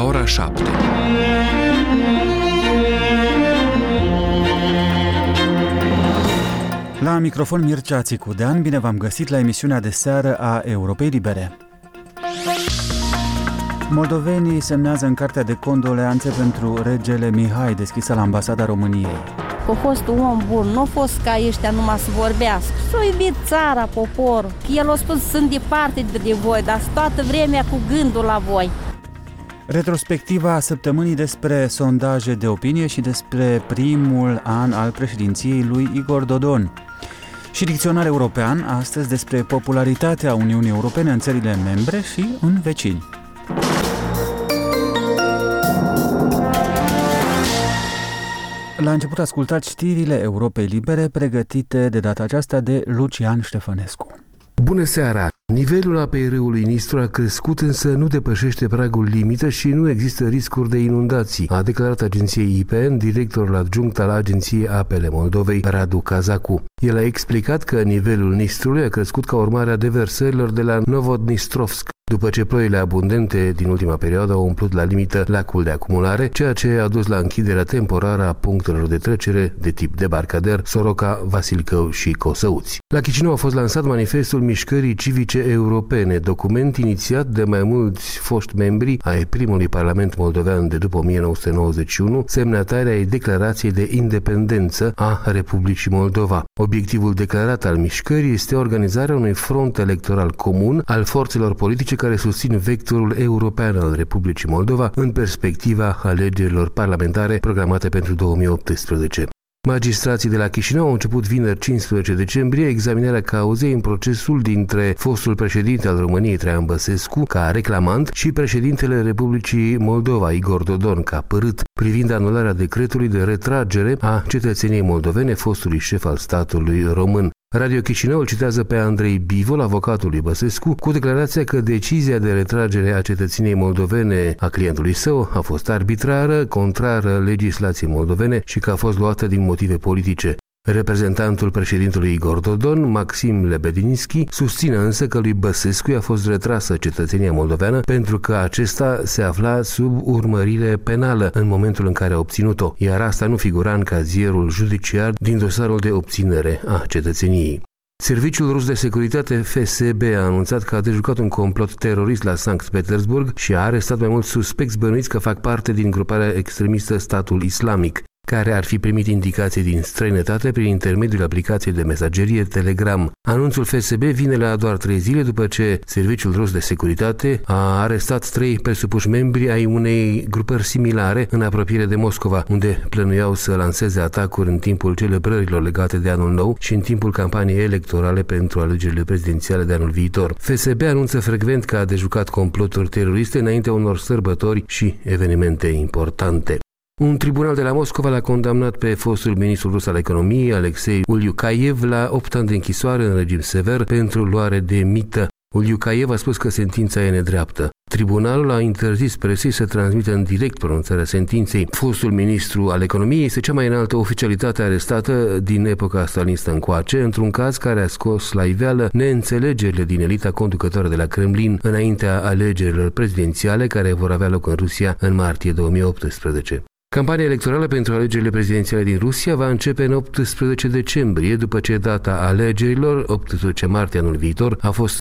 ora 7. La microfon Mircea Țicudean, bine v-am găsit la emisiunea de seară a Europei Libere. Moldovenii semnează în cartea de condoleanțe pentru regele Mihai, deschisă la Ambasada României. A fost un om bun, nu a fost ca ăștia numai să vorbească. S-a iubit țara, poporul. El a spus, sunt departe de voi, dar toată vremea cu gândul la voi. Retrospectiva săptămânii despre sondaje de opinie și despre primul an al președinției lui Igor Dodon. Și dicționar european, astăzi despre popularitatea Uniunii Europene în țările membre și în vecini. La început ascultați știrile Europei Libere, pregătite de data aceasta de Lucian Ștefănescu. Bună seara! Nivelul apei râului Nistru a crescut, însă nu depășește pragul limită și nu există riscuri de inundații, a declarat agenției IPN directorul adjunct al Agenției Apele Moldovei, Radu Cazacu. El a explicat că nivelul Nistrului a crescut ca urmare a deversărilor de la Novodnistrovsk, după ce ploile abundente din ultima perioadă au umplut la limită lacul de acumulare, ceea ce a dus la închiderea temporară a punctelor de trecere de tip debarcader, Soroca, Vasilcău și Cosăuți. La Chișinău a fost lansat manifestul Mișcării Civice Europene, document inițiat de mai mulți foști membri ai primului Parlament moldovean de după 1991, semnatari ai Declarației de Independență a Republicii Moldova. Obiectivul declarat al mișcării este organizarea unui front electoral comun al forțelor politice care susțin vectorul european al Republicii Moldova în perspectiva alegerilor parlamentare programate pentru 2018. Magistrații de la Chișinău au început vineri 15 decembrie examinarea cauzei în procesul dintre fostul președinte al României Traian Băsescu ca reclamant și președintele Republicii Moldova Igor Dodon ca părât privind anularea decretului de retragere a cetățeniei moldovene fostului șef al statului român. Radio Chișinău îl citează pe Andrei Bivol, avocatul lui Băsescu, cu declarația că decizia de retragere a cetățeniei moldovene a clientului său a fost arbitrară, contrară legislației moldovene și că a fost luată din motive politice. Reprezentantul președintelui Igor Dodon, Maxim Lebedinski, susține însă că lui Băsescu i-a fost retrasă cetățenia moldoveană pentru că acesta se afla sub urmărire penală în momentul în care a obținut-o, iar asta nu figura în cazierul judiciar din dosarul de obținere a cetățeniei. Serviciul rus de securitate FSB a anunțat că a dejucat un complot terorist la Sankt Petersburg și a arestat mai mulți suspecți bănuiți că fac parte din gruparea extremistă Statul Islamic, care ar fi primit indicații din străinătate prin intermediul aplicației de mesagerie Telegram. Anunțul FSB vine la doar 3 zile după ce Serviciul Rus de Securitate a arestat 3 presupuși membri ai unei grupări similare în apropiere de Moscova, unde plănuiau să lanseze atacuri în timpul celebrărilor legate de Anul Nou și în timpul campaniei electorale pentru alegerile prezidențiale de anul viitor. FSB anunță frecvent că a dejucat comploturi teroriste înaintea unor sărbători și evenimente importante. Un tribunal de la Moscova l-a condamnat pe fostul ministru rus al economiei, Alexei Uliukayev, la 8 ani de închisoare în regim sever pentru luare de mită. Uliukayev a spus că sentința e nedreaptă. Tribunalul a interzis presei să transmită în direct pronunțarea sentinței. Fostul ministru al economiei este cea mai înaltă oficialitate arestată din epoca stalinistă încoace, într-un caz care a scos la iveală neînțelegerile din elita conducătoare de la Kremlin înaintea alegerilor prezidențiale care vor avea loc în Rusia în martie 2018. Campania electorală pentru alegerile prezidențiale din Rusia va începe în 18 decembrie, după ce data alegerilor, 18 martie anul viitor, a fost